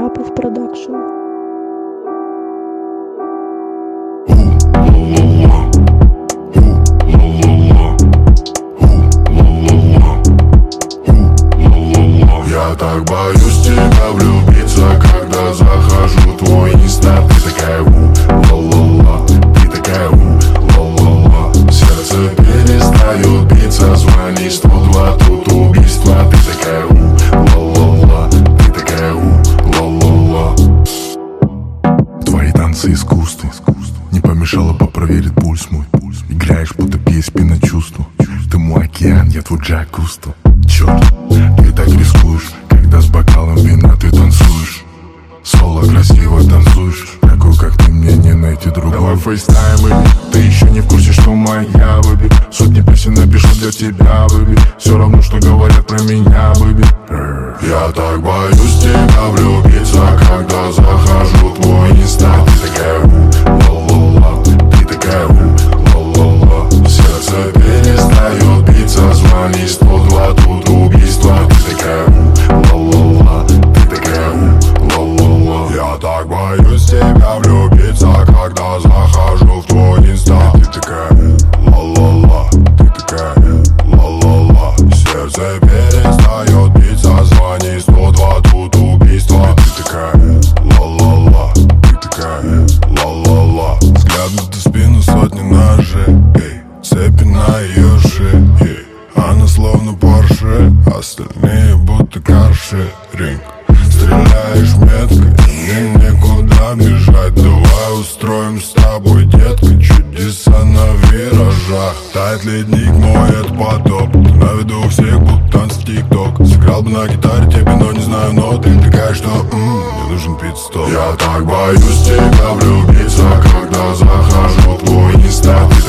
Потапов Продакшн. Я так боюсь тебя влюбиться, когда захожу в твой инста. Ты такая ла-ла-ла, ты такая ла-ла-ла. Сердце перестает биться, звони 102, тут убийство. Ты такая ла-ла-ла, ты такая ла-ла-ла. Твои танцы искусство, не помешало бы проверить пульс мой. Играешь будто PSP на чувство. Ты мой океан, я твой Джак Кусто. Черт, ты так рискуешь, когда с бокалом вина ты танцуешь. Соло красиво танцуешь, такой как ты мне не найти другой. Давай фейстайм, baby. Ты еще не в курсе, что моя, baby. Сотни песен напишу для тебя, baby. Все равно, что говорят про меня, baby. Я так боюсь тебя влюбиться, когда захожу в твой инста. Ты такая ла-ла-ла, ты такая ла-ла-ла. Сердце перестает биться, звони 102, тут убийство. Ты такая ла-ла-ла, ты такая ла-ла-ла. Я так боюсь тебя влюбиться, когда захожу в твой инста. Ты такая ла-ла-ла, ты такая ла-ла-ла. Сердце перестает биться, звони 102, тут убийство. Ты такая ла-ла-ла, ты такая ла-ла-ла. Взгляд на ту спину, сотни ножей, эй. Цепи на ее шее, она словно Порше, остальные будто каршеринг. Стреляешь метко, мне некуда бежать. Давай устроим с тобой, детка, чудеса на виражах. Тает ледник, мой это потоп. Ты на виду у всех, будто танцы ТикТок. Сыграл бы на гитаре тебе, но не знаю ноты. Ты такая, что мне нужен пит-стоп. Я так боюсь тебя влюбиться, когда захожу в твой инста.